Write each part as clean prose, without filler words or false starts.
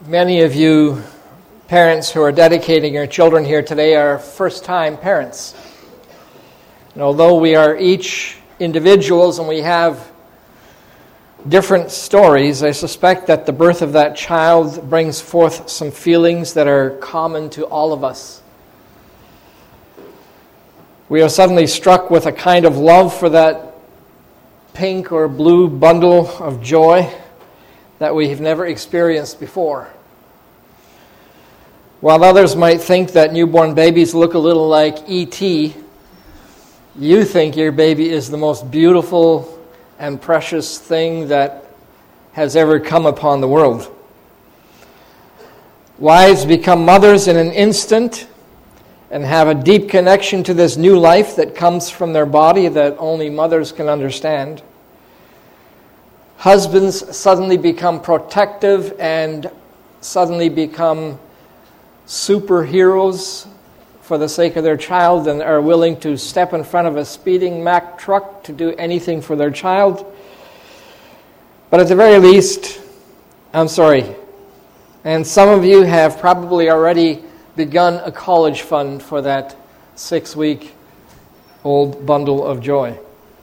Many of you parents who are dedicating your children here today are first-time parents. And although we are each individuals and we have different stories, I suspect that the birth of that child brings forth some feelings that are common to all of us. We are suddenly struck with a kind of love for that pink or blue bundle of joy that we have never experienced before. While others might think that newborn babies look a little like E.T., you think your baby is the most beautiful and precious thing that has ever come upon the world. Wives become mothers in an instant and have a deep connection to this new life that comes from their body that only mothers can understand. Husbands suddenly become protective and suddenly become superheroes for the sake of their child and are willing to step in front of a speeding Mack truck to do anything for their child. But at the very least, and some of you have probably already begun a college fund for that 6-week-old bundle of joy.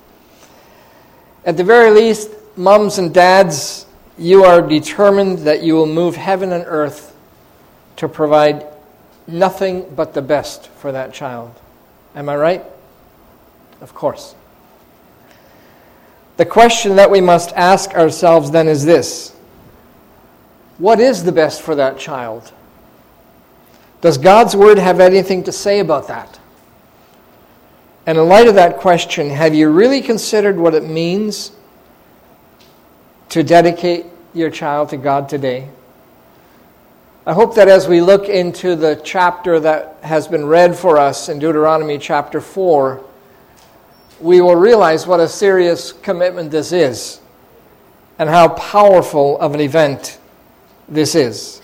At the very least, moms and dads, you are determined that you will move heaven and earth to provide nothing but the best for that child. Am I right? Of course. The question that we must ask ourselves then is this: what is the best for that child? Does God's Word have anything to say about that? And in light of that question, have you really considered what it means to dedicate your child to God today? I hope that as we look into the chapter that has been read for us in Deuteronomy chapter 4, we will realize what a serious commitment this is and how powerful of an event this is.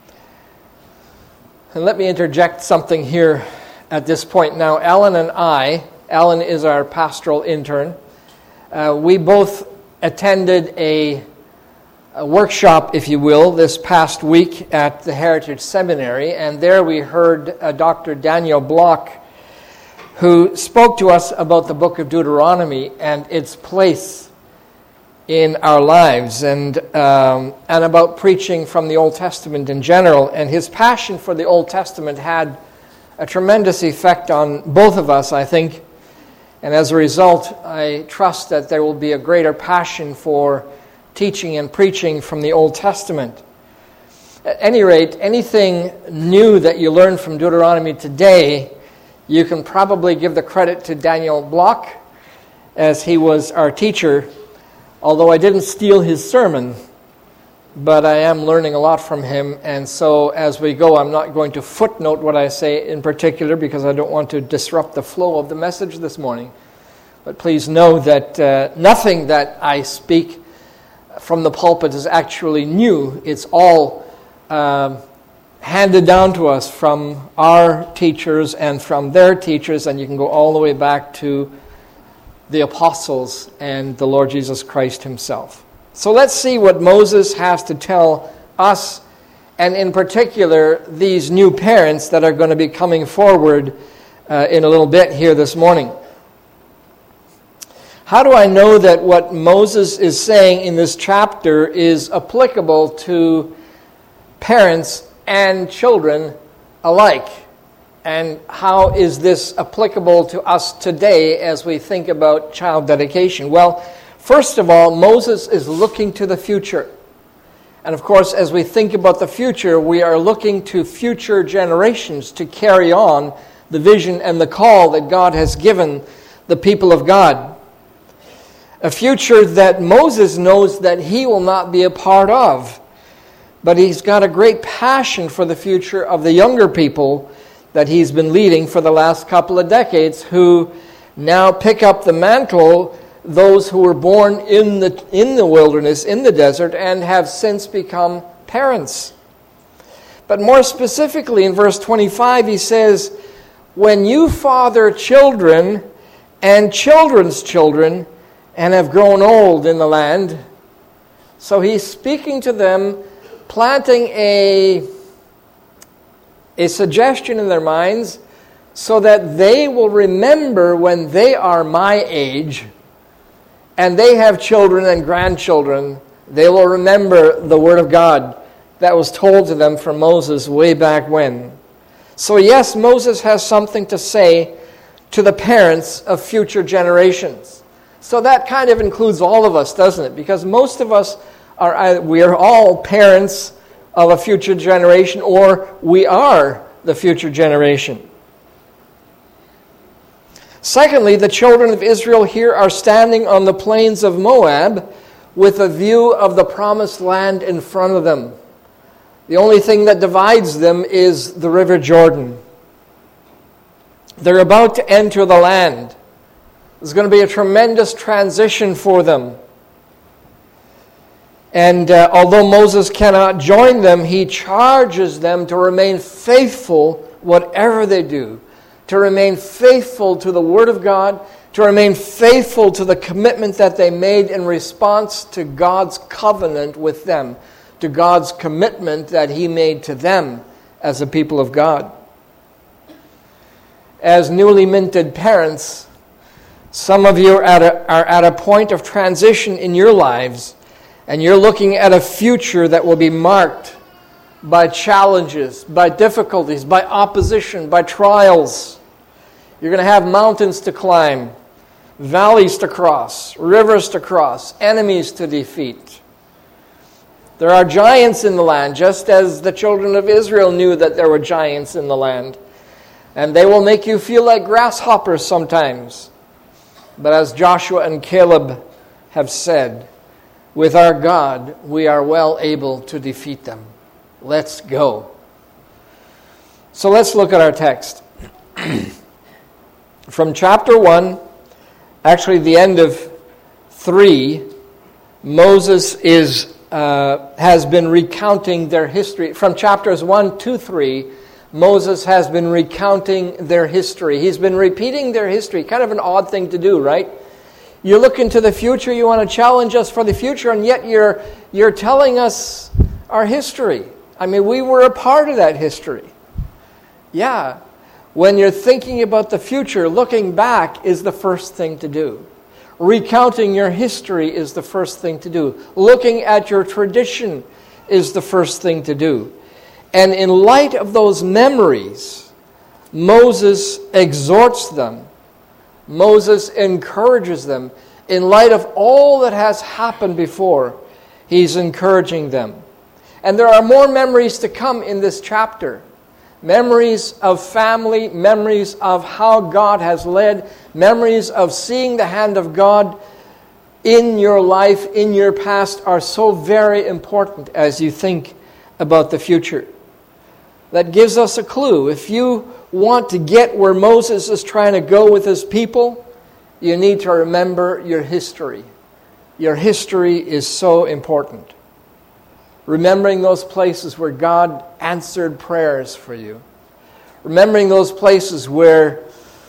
And let me interject something here at this point. Now, Alan is our pastoral intern, we both attended a workshop, if you will, this past week at the Heritage Seminary, and there we heard Dr. Daniel Block, who spoke to us about the book of Deuteronomy and its place in our lives, and about preaching from the Old Testament in general. And his passion for the Old Testament had a tremendous effect on both of us, I think. And as a result, I trust that there will be a greater passion for teaching and preaching from the Old Testament. At any rate, anything new that you learn from Deuteronomy today, you can probably give the credit to Daniel Block, as he was our teacher, although I didn't steal his sermon, but I am learning a lot from him, and so as we go, I'm not going to footnote what I say in particular because I don't want to disrupt the flow of the message this morning. But please know that nothing that I speak from the pulpit is actually new. It's all handed down to us from our teachers and from their teachers, and you can go all the way back to the apostles and the Lord Jesus Christ himself. So let's see what Moses has to tell us, and in particular, these new parents that are going to be coming forward in a little bit here this morning. How do I know that what Moses is saying in this chapter is applicable to parents and children alike? And how is this applicable to us today as we think about child dedication? Well, first of all, Moses is looking to the future. And of course, as we think about the future, we are looking to future generations to carry on the vision and the call that God has given the people of God. A future that Moses knows that he will not be a part of. But he's got a great passion for the future of the younger people that he's been leading for the last couple of decades, who now pick up the mantle, those who were born in the wilderness, in the desert, and have since become parents. But more specifically, in verse 25, he says, "When you father children and children's children, and have grown old in the land." So he's speaking to them planting a suggestion in their minds so that they will remember when they are my age and they have children and grandchildren, they will remember the Word of God that was told to them from Moses way back when. So yes, Moses has something to say to the parents of future generations. So that kind of includes all of us, doesn't it? Because most of us we are all parents of a future generation, or we are the future generation. Secondly, the children of Israel here are standing on the plains of Moab with a view of the promised land in front of them. The only thing that divides them is the River Jordan. They're about to enter the land. There's going to be a tremendous transition for them. And although Moses cannot join them, he charges them to remain faithful whatever they do, to remain faithful to the Word of God, to remain faithful to the commitment that they made in response to God's covenant with them, to God's commitment that He made to them as a people of God. As newly minted parents, some of you are at a point of transition in your lives, and you're looking at a future that will be marked by challenges, by difficulties, by opposition, by trials. You're going to have mountains to climb, valleys to cross, rivers to cross, enemies to defeat. There are giants in the land, just as the children of Israel knew that there were giants in the land. And they will make you feel like grasshoppers sometimes. But as Joshua and Caleb have said, with our God, we are well able to defeat them. Let's go. So let's look at our text. From chapter 1, actually the end of 3, Moses has been recounting their history. From chapters 1 to 3, Moses has been recounting their history. He's been repeating their history. Kind of an odd thing to do, right? You look into the future, you want to challenge us for the future, and yet you're telling us our history. I mean, we were a part of that history. Yeah. When you're thinking about the future, looking back is the first thing to do. Recounting your history is the first thing to do. Looking at your tradition is the first thing to do. And in light of those memories, Moses exhorts them. Moses encourages them. In light of all that has happened before, he's encouraging them. And there are more memories to come in this chapter. Memories of family, memories of how God has led, memories of seeing the hand of God in your life, in your past, are so very important as you think about the future. That gives us a clue. If you want to get where Moses is trying to go with his people, you need to remember your history. Your history is so important. Remembering those places where God answered prayers for you. Remembering those places where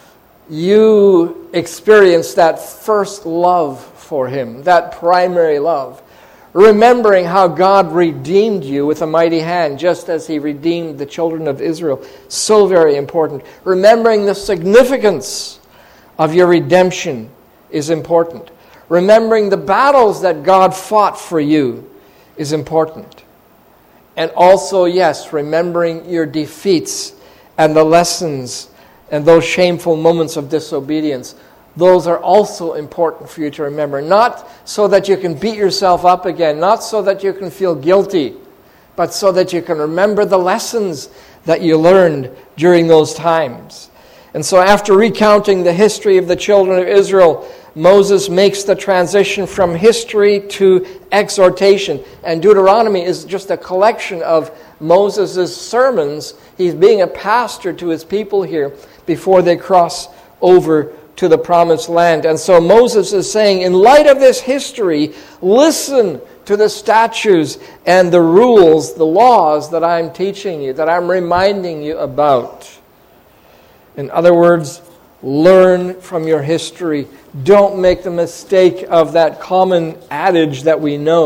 you experienced that first love for Him, that primary love. Remembering how God redeemed you with a mighty hand, just as He redeemed the children of Israel. So very important. Remembering the significance of your redemption is important. Remembering the battles that God fought for you is important. And also, yes, remembering your defeats and the lessons and those shameful moments of disobedience. Those are also important for you to remember. Not so that you can beat yourself up again, not so that you can feel guilty, but so that you can remember the lessons that you learned during those times. And so after recounting the history of the children of Israel, Moses makes the transition from history to exhortation. And Deuteronomy is just a collection of Moses' sermons. He's being a pastor to his people here before they cross over to the promised land. And so Moses is saying, in light of this history, listen to the statutes and the rules, the laws that I'm teaching you, that I'm reminding you about. In other words, learn from your history. Don't make the mistake of that common adage that we know.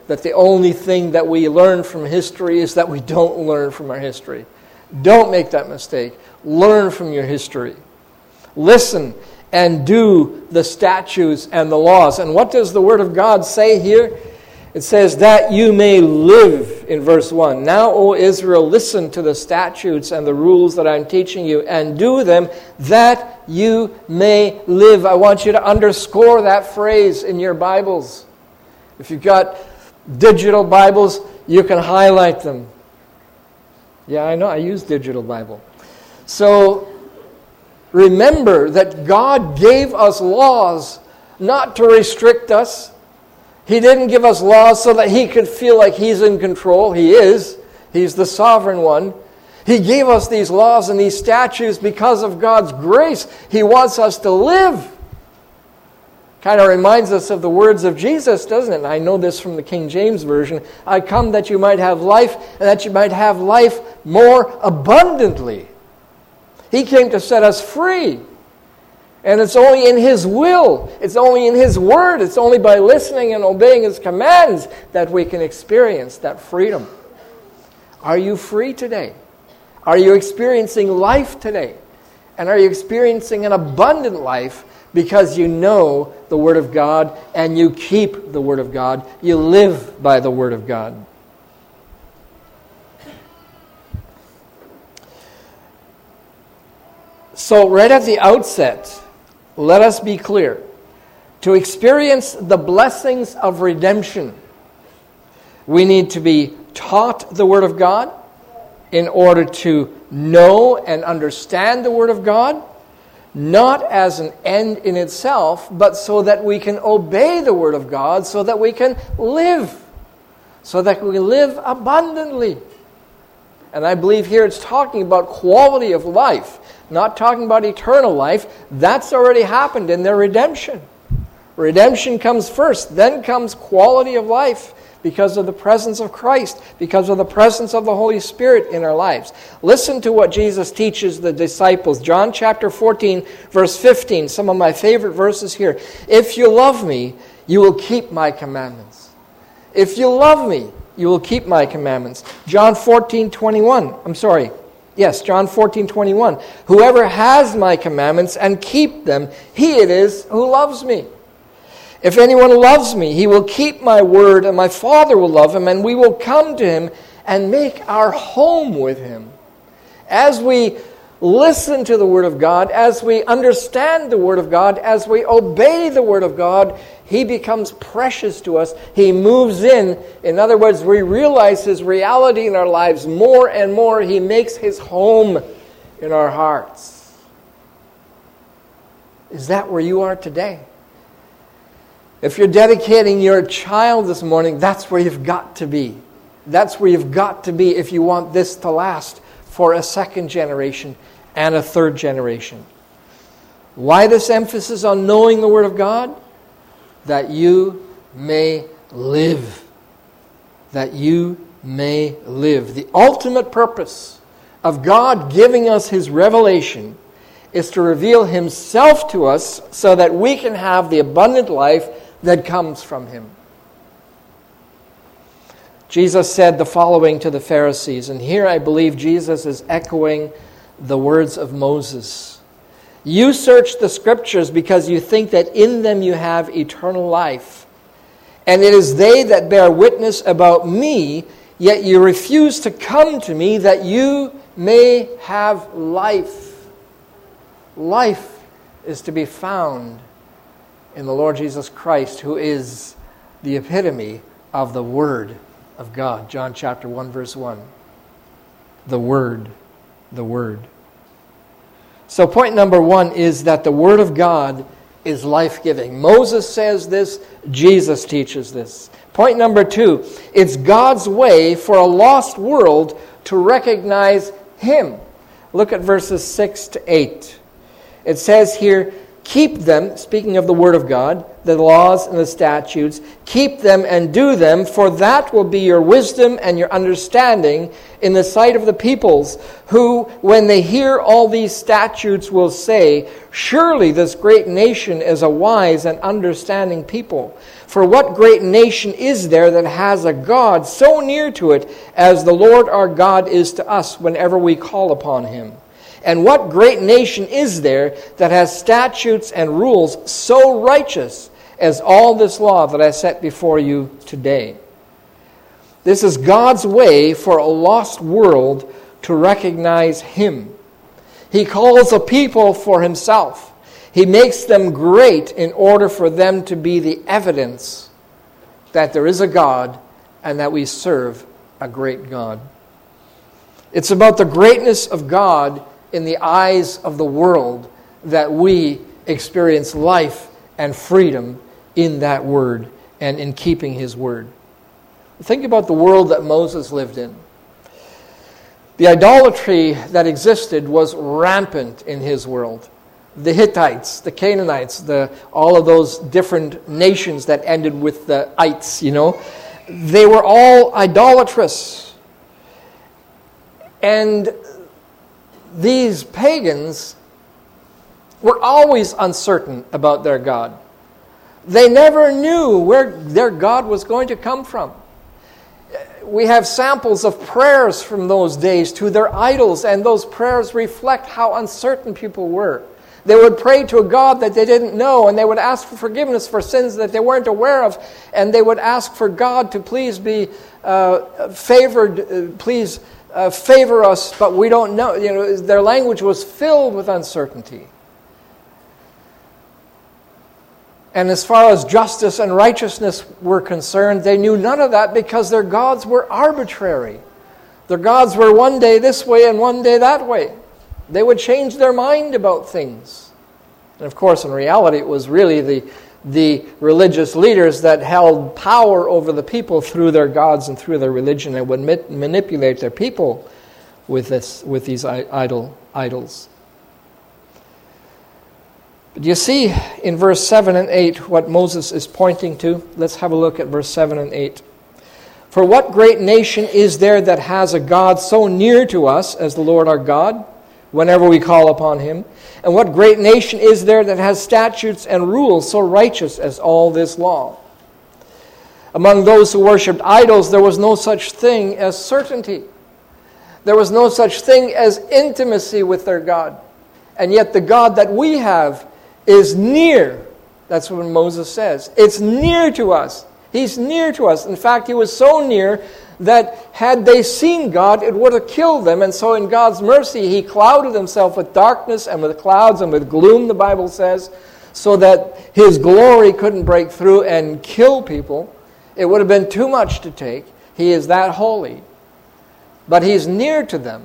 that the only thing that we learn from history is that we don't learn from our history. Don't make that mistake. Learn from your history. Listen and do the statutes and the laws. And what does the Word of God say here? It says, that you may live, in verse 1. Now, O Israel, listen to the statutes and the rules that I'm teaching you, and do them, that you may live. I want you to underscore that phrase in your Bibles. If you've got digital Bibles, you can highlight them. Yeah, I know, I use digital Bible. So, remember that God gave us laws not to restrict us. He didn't give us laws so that He could feel like He's in control. He is. He's the sovereign one. He gave us these laws and these statutes because of God's grace. He wants us to live. Kind of reminds us of the words of Jesus, doesn't it? And I know this from the King James Version. I come that you might have life, and that you might have life more abundantly. He came to set us free. And it's only in His will, it's only in His Word, it's only by listening and obeying His commands that we can experience that freedom. Are you free today? Are you experiencing life today? And are you experiencing an abundant life because you know the Word of God and you keep the Word of God? You live by the Word of God. So right at the outset, let us be clear. To experience the blessings of redemption, we need to be taught the Word of God in order to know and understand the Word of God, not as an end in itself, but so that we can obey the Word of God, so that we can live, so that we live abundantly. And I believe here it's talking about quality of life, not talking about eternal life. That's already happened in their redemption. Redemption comes first, then comes quality of life because of the presence of Christ, because of the presence of the Holy Spirit in our lives. Listen to what Jesus teaches the disciples. John chapter 14, verse 15, some of my favorite verses here. If you love me, you will keep my commandments. If you love me, you will keep my commandments. John 14:21. John 14:21. Whoever has my commandments and keep them, he it is who loves me. If anyone loves me, he will keep my word, and my Father will love him, and we will come to him and make our home with him. As we listen to the Word of God, as we understand the Word of God, as we obey the Word of God, He becomes precious to us. He moves in. In other words, we realize His reality in our lives more and more. He makes His home in our hearts. Is that where you are today? If you're dedicating your child this morning, that's where you've got to be. That's where you've got to be if you want this to last for a second generation and a third generation. Why this emphasis on knowing the Word of God? That you may live. That you may live. The ultimate purpose of God giving us His revelation is to reveal Himself to us so that we can have the abundant life that comes from Him. Jesus said the following to the Pharisees, and here I believe Jesus is echoing the words of Moses. You search the Scriptures because you think that in them you have eternal life. And it is they that bear witness about me, yet you refuse to come to me that you may have life. Life is to be found in the Lord Jesus Christ, who is the epitome of the Word of God. John chapter 1, verse 1. The Word. The Word. So point number 1 is that the Word of God is life-giving. Moses says this. Jesus teaches this. Point number 2, it's God's way for a lost world to recognize Him. Look at verses 6 to 8. It says here, Keep them, speaking of the Word of God, the laws and the statutes, keep them and do them, for that will be your wisdom and your understanding in the sight of the peoples, who, when they hear all these statutes, will say, surely this great nation is a wise and understanding people. For what great nation is there that has a God so near to it as the Lord our God is to us whenever we call upon him? And what great nation is there that has statutes and rules so righteous as all this law that I set before you today? This is God's way for a lost world to recognize him. He calls a people for himself. He makes them great in order for them to be the evidence that there is a God and that we serve a great God. It's about the greatness of God in the eyes of the world that we experience life and freedom in that word and in keeping his word. Think about the world that Moses lived in. The idolatry that existed was rampant in his world. The Hittites, the Canaanites, all of those different nations that ended with the ites, they were all idolatrous. And these pagans were always uncertain about their God. They never knew where their God was going to come from. We have samples of prayers from those days to their idols, and those prayers reflect how uncertain people were. They would pray to a God that they didn't know, and they would ask for forgiveness for sins that they weren't aware of, and they would ask for God to please be favored, please favor us, but we don't know. Their language was filled with uncertainty. And as far as justice and righteousness were concerned, they knew none of that because their gods were arbitrary. Their gods were one day this way and one day that way. They would change their mind about things. And of course, in reality, it was really the religious leaders that held power over the people through their gods and through their religion, and would manipulate their people with these idols. But you see in verse 7 and 8 what Moses is pointing to. Let's have a look at verse 7 and 8. For what great nation is there that has a God so near to us as the Lord our God, whenever we call upon him? And what great nation is there that has statutes and rules so righteous as all this law? Among those who worshipped idols, there was no such thing as certainty. There was no such thing as intimacy with their God. And yet the God that we have is near. That's what Moses says. It's near to us. He's near to us. In fact, he was so near that had they seen God, it would have killed them. And so in God's mercy, he clouded himself with darkness and with clouds and with gloom, the Bible says, so that his glory couldn't break through and kill people. It would have been too much to take. He is that holy. But he's near to them.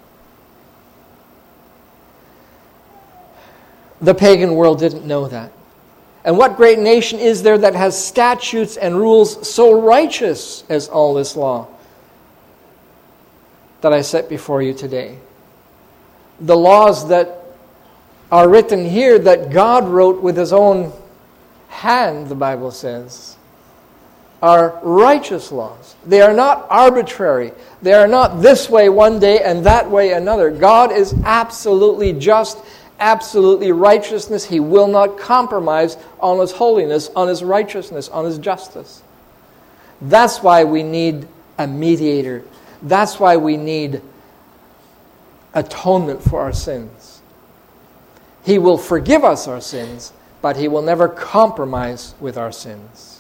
The pagan world didn't know that. And what great nation is there that has statutes and rules so righteous as all this law that I set before you today? The laws that are written here that God wrote with his own hand, the Bible says, are righteous laws. They are not arbitrary. They are not this way one day and that way another. God is absolutely just, absolutely righteousness. He will not compromise on his holiness, on his righteousness, on his justice. That's why we need a mediator. That's why we need atonement for our sins. He will forgive us our sins, but he will never compromise with our sins.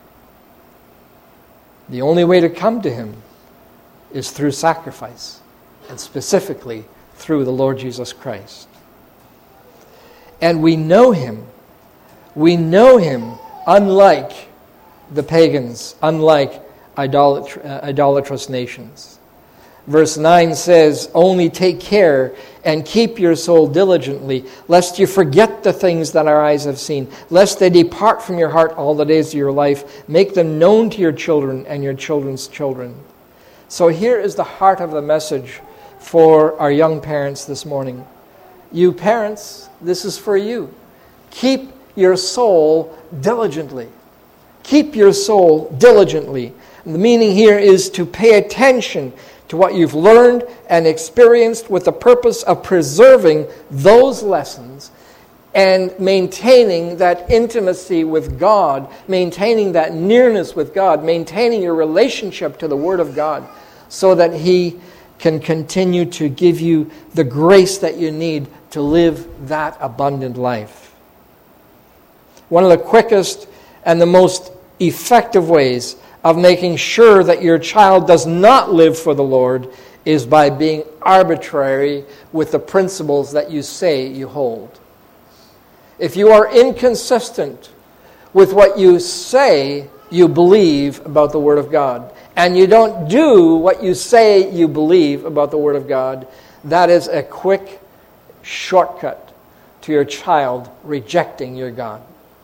The only way to come to him is through sacrifice, and specifically through the Lord Jesus Christ. And we know him. We know him unlike the pagans, unlike idolatrous nations. Verse 9 says, only take care and keep your soul diligently, lest you forget the things that our eyes have seen, lest they depart from your heart all the days of your life. Make them known to your children and your children's children. So here is the heart of the message for our young parents this morning. You parents, this is for you. Keep your soul diligently. Keep your soul diligently. And the meaning here is to pay attention to what you've learned and experienced with the purpose of preserving those lessons and maintaining that intimacy with God, maintaining that nearness with God, maintaining your relationship to the Word of God, so that He can continue to give you the grace that you need to live that abundant life. One of the quickest and the most effective ways of making sure that your child does not live for the Lord is by being arbitrary with the principles that you say you hold. If you are inconsistent with what you say you believe about the Word of God, and you don't do what you say you believe about the Word of God, that is a quick shortcut to your child rejecting your God.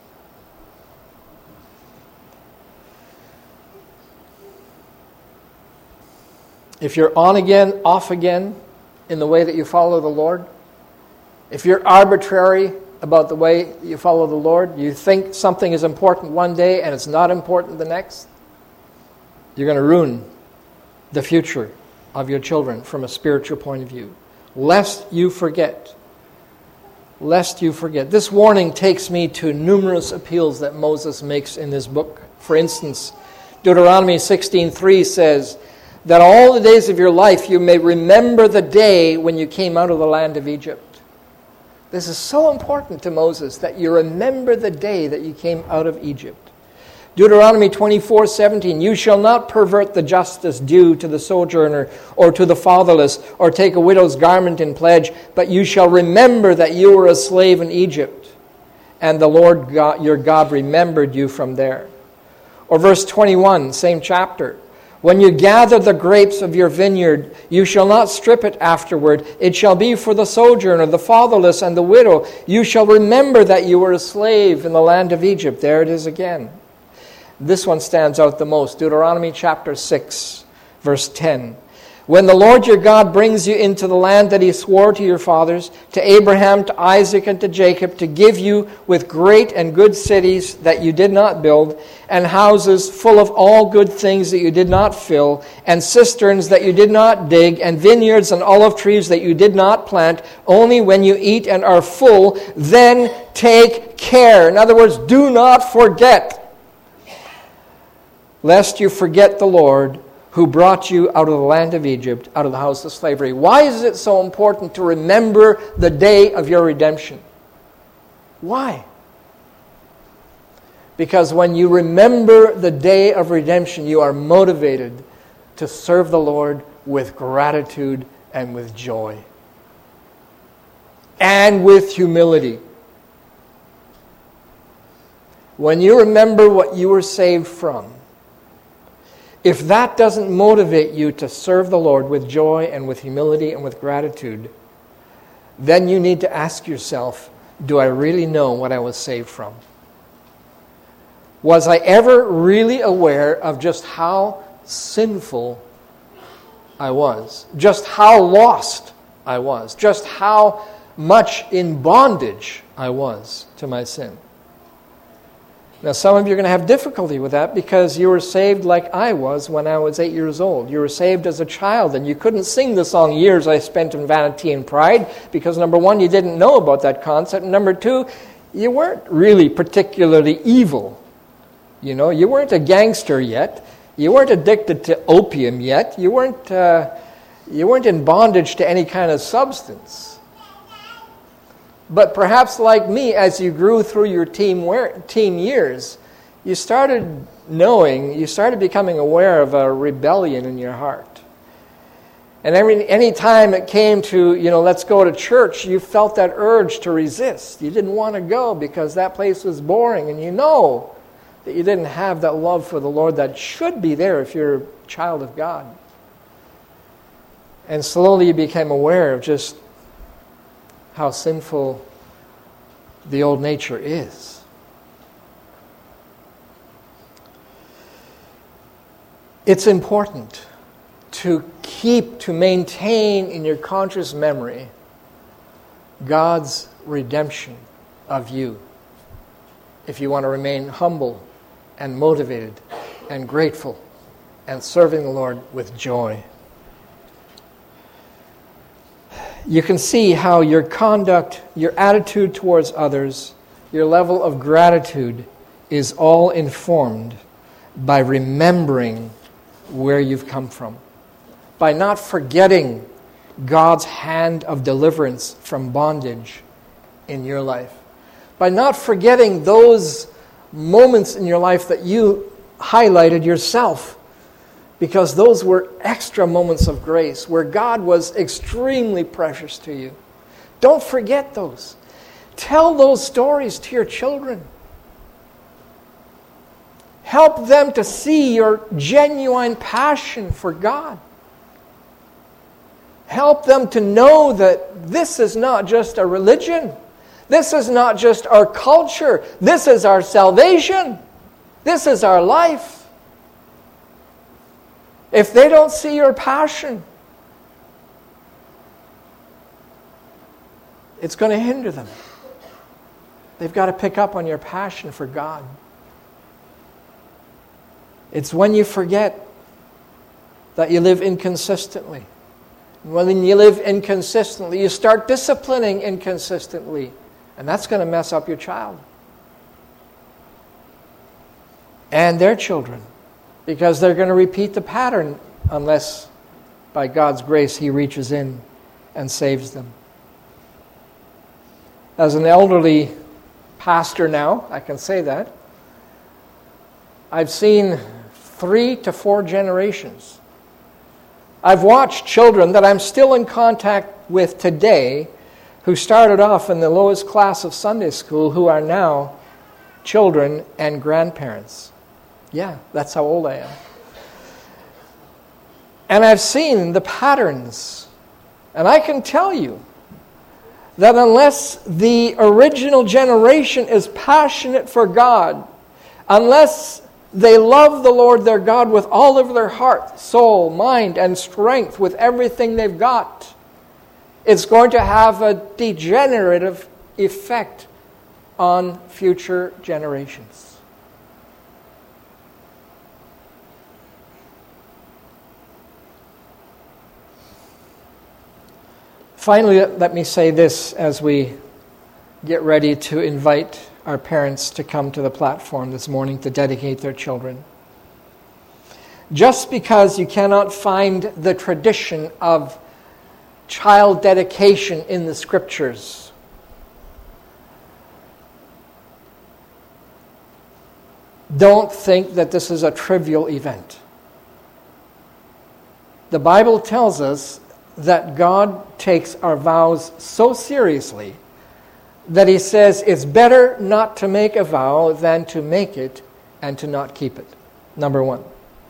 If you're on again, off again in the way that you follow the Lord, if you're arbitrary about the way you follow the Lord, you think something is important one day and it's not important the next, you're going to ruin the future of your children from a spiritual point of view. Lest you forget. Lest you forget. This warning takes me to numerous appeals that Moses makes in this book. For instance, Deuteronomy 16:3 says, that all the days of your life you may remember the day when you came out of the land of Egypt. This is so important to Moses, that you remember the day that you came out of Egypt. Deuteronomy 24:17, you shall not pervert the justice due to the sojourner or to the fatherless, or take a widow's garment in pledge, but you shall remember that you were a slave in Egypt, and the Lord God, your God remembered you from there. Or verse 21, same chapter, when you gather the grapes of your vineyard, you shall not strip it afterward. It shall be for the sojourner, the fatherless, and the widow. You shall remember that you were a slave in the land of Egypt. There it is again. This one stands out the most. Deuteronomy chapter 6, verse 10. When the Lord your God brings you into the land that He swore to your fathers, to Abraham, to Isaac, and to Jacob, to give you with great and good cities that you did not build, and houses full of all good things that you did not fill, and cisterns that you did not dig, and vineyards and olive trees that you did not plant, only when you eat and are full, then take care. In other words, do not forget, lest you forget the Lord who brought you out of the land of Egypt, out of the house of slavery. Why is it so important to remember the day of your redemption? Why? Because when you remember the day of redemption, you are motivated to serve the Lord with gratitude and with joy. And with humility. When you remember what you were saved from, if that doesn't motivate you to serve the Lord with joy and with humility and with gratitude, then you need to ask yourself, do I really know what I was saved from? Was I ever really aware of just how sinful I was? Just how lost I was? Just how much in bondage I was to my sin? Now, some of you are going to have difficulty with that because you were saved like I was when I was 8 years old. You were saved as a child, and you couldn't sing the song Years I Spent in Vanity and Pride because, number one, you didn't know about that concept, and number two, you weren't really particularly evil. You know, you weren't a gangster yet. You weren't addicted to opium yet. You weren't in bondage to any kind of substance. But perhaps like me, as you grew through your teen years, you started becoming aware of a rebellion in your heart. And any time it came to, let's go to church, you felt that urge to resist. You didn't want to go because that place was boring, and you know that you didn't have that love for the Lord that should be there if you're a child of God. And slowly you became aware of just how sinful the old nature is. It's important to maintain in your conscious memory God's redemption of you if you want to remain humble and motivated and grateful and serving the Lord with joy. You can see how your conduct, your attitude towards others, your level of gratitude is all informed by remembering where you've come from, by not forgetting God's hand of deliverance from bondage in your life, by not forgetting those moments in your life that you highlighted yourself, because those were extra moments of grace where God was extremely precious to you. Don't forget those. Tell those stories to your children. Help them to see your genuine passion for God. Help them to know that this is not just a religion. This is not just our culture. This is our salvation. This is our life. If they don't see your passion, it's going to hinder them. They've got to pick up on your passion for God. It's when you forget that you live inconsistently. When you live inconsistently, you start disciplining inconsistently, and that's going to mess up your child and their children, because they're going to repeat the pattern unless, by God's grace, He reaches in and saves them. As an elderly pastor now, I can say that, I've seen 3 to 4 generations. I've watched children that I'm still in contact with today who started off in the lowest class of Sunday school who are now children and grandparents. Yeah, that's how old I am. And I've seen the patterns. And I can tell you that unless the original generation is passionate for God, unless they love the Lord their God with all of their heart, soul, mind, and strength, with everything they've got, it's going to have a degenerative effect on future generations. Finally, let me say this as we get ready to invite our parents to come to the platform this morning to dedicate their children. Just because you cannot find the tradition of child dedication in the Scriptures, don't think that this is a trivial event. The Bible tells us that God takes our vows so seriously that He says it's better not to make a vow than to make it and to not keep it. Number 1.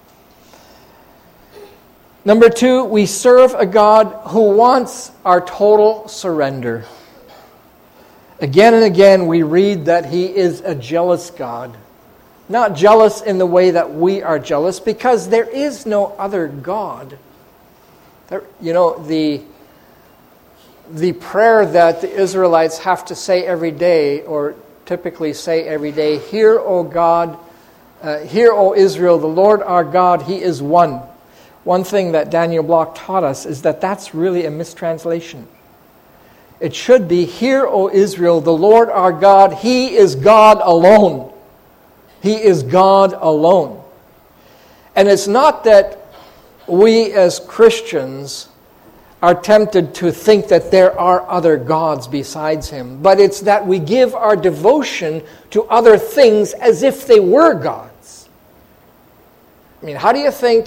Number 2, we serve a God who wants our total surrender. Again and again we read that He is a jealous God. Not jealous in the way that we are jealous, because there is no other God. You know, the prayer that the Israelites have to say every day, or typically say every day, "Hear, O God, hear, O Israel, the Lord our God, He is one." One thing that Daniel Block taught us is that that's really a mistranslation. It should be, "Hear, O Israel, the Lord our God, He is God alone." He is God alone. And it's not that we as Christians are tempted to think that there are other gods besides Him, but it's that we give our devotion to other things as if they were gods. I mean, how do you think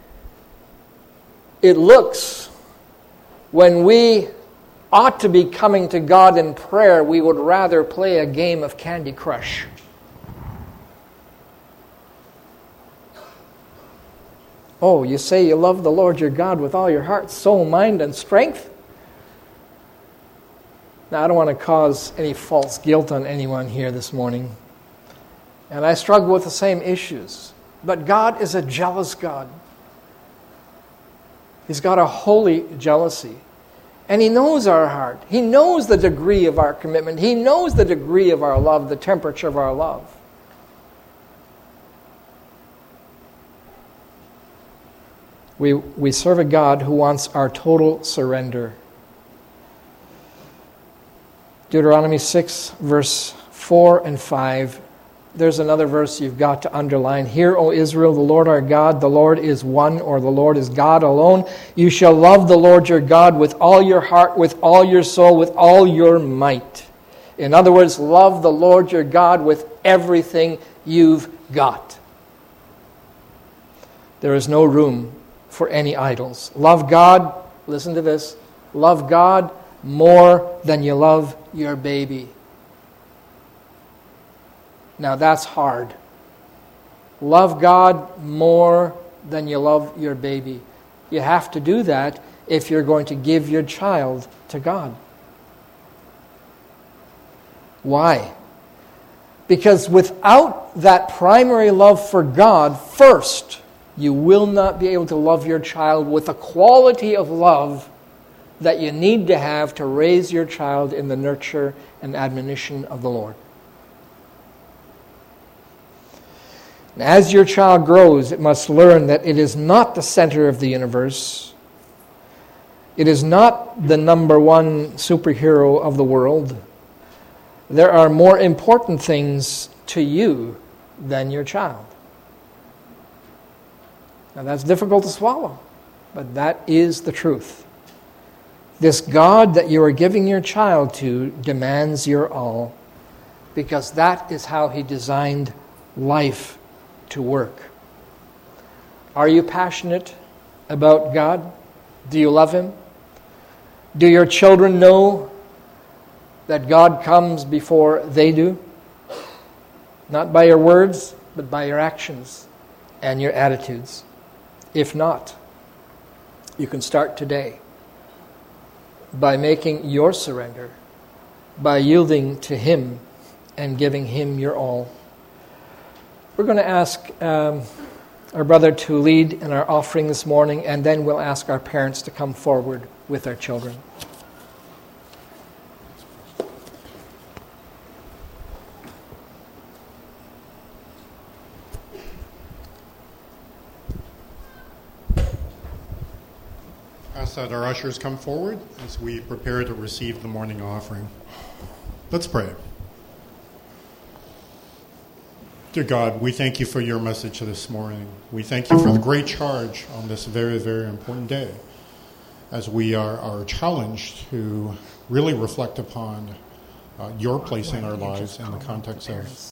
it looks when we ought to be coming to God in prayer, we would rather play a game of Candy Crush? Oh, you say you love the Lord your God with all your heart, soul, mind, and strength? Now, I don't want to cause any false guilt on anyone here this morning. And I struggle with the same issues. But God is a jealous God. He's got a holy jealousy. And He knows our heart. He knows the degree of our commitment. He knows the degree of our love, the temperature of our love. We serve a God who wants our total surrender. Deuteronomy 6, verse 4 and 5. There's another verse you've got to underline. Hear, O Israel, the Lord our God, the Lord is one, or the Lord is God alone. You shall love the Lord your God with all your heart, with all your soul, with all your might. In other words, love the Lord your God with everything you've got. There is no room for any idols. Love God, listen to this, love God more than you love your baby. Now that's hard. Love God more than you love your baby. You have to do that if you're going to give your child to God. Why? Because without that primary love for God first, you will not be able to love your child with the quality of love that you need to have to raise your child in the nurture and admonition of the Lord. And as your child grows, it must learn that it is not the center of the universe. It is not the number one superhero of the world. There are more important things to you than your child. Now that's difficult to swallow, but that is the truth. This God that you are giving your child to demands your all, because that is how He designed life to work. Are you passionate about God? Do you love Him? Do your children know that God comes before they do? Not by your words, but by your actions and your attitudes. If not, you can start today by making your surrender, by yielding to Him and giving Him your all. We're going to ask our brother to lead in our offering this morning, and then we'll ask our parents to come forward with their children. Ask that our ushers come forward as we prepare to receive the morning offering. Let's pray. Dear God, we thank you for your message this morning. We thank you for the great charge on this very, very important day, as we are challenged to really reflect upon your place in our lives in the context of